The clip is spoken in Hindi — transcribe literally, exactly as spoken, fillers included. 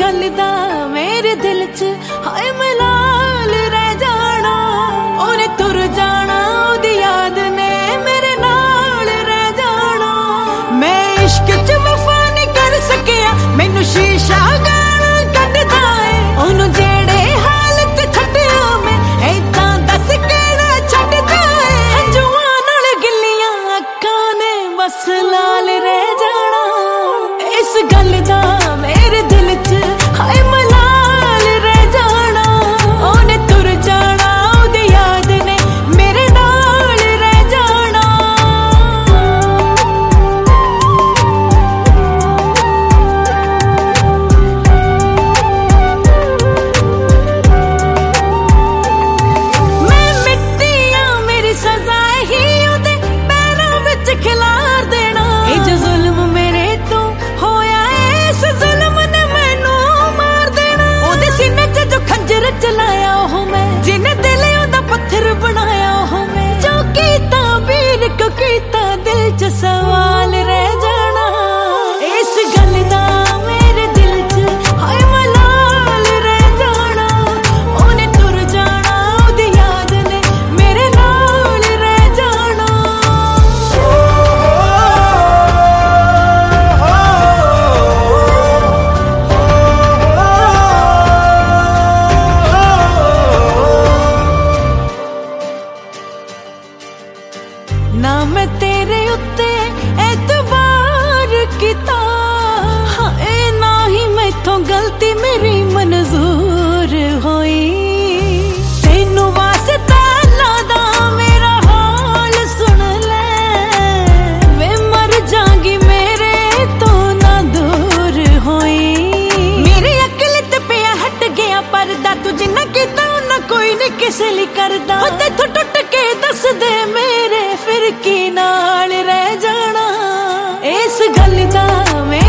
गल दा मेरे दिल च हाय मलाल रह जाना, ओने तुर जाना ओदी याद ने मेरे नाल रह जाना। मैं इश्क च वफा नहीं कर सकिया, मैनू शीशा गाना कटदा है, ओनू जेड़े हालत छड्डिया मैं ऐदां दस केड़ा छड्डदा है। हंजुआं नाल गिल्लियां अक्खां ने बस लाल रह जाना, इस गल दा मेरे दिल च हाय मलाल रह जाना, ओने तुर जाना ओदी याद ने मेरे नाल रह जाना। मैं मिट्टियां मेरी सजा ही ओदे पैरां विच खिलार देना, ए जो जुल्म मेरे तो होया इस जुल्म ने मैनू मार देना। ओदे सीने च जो खंजर चलाया ओह मैं, जिन्हें दिल ओदा पत्थर बनाया ओह मैं, जो कीता वीर को कीता दिल च सवाल रह जाना। इस गल दा मेरे दिल च हाय मलाल रह जाना, ओने तुर जाना ओदी याद ने मेरे नाल रह जाना। ना मैं तेरे उत्ते एतबार कीता, हाए ना ही मैथों गलती मेरी मंजूर होई। तेनू वास्ता लादा मेरा हाल सुन ले, वे मर जांगी मेरे तो ना दूर होई। मेरी अकल ते पिया हट गया पर्दा, तू जिन्ना कीता उन्ना कोई नहीं किसे लिए करदा। हो तेथों टुट के दस दे मेरे फिर की नाल रह जाना, इस गल दा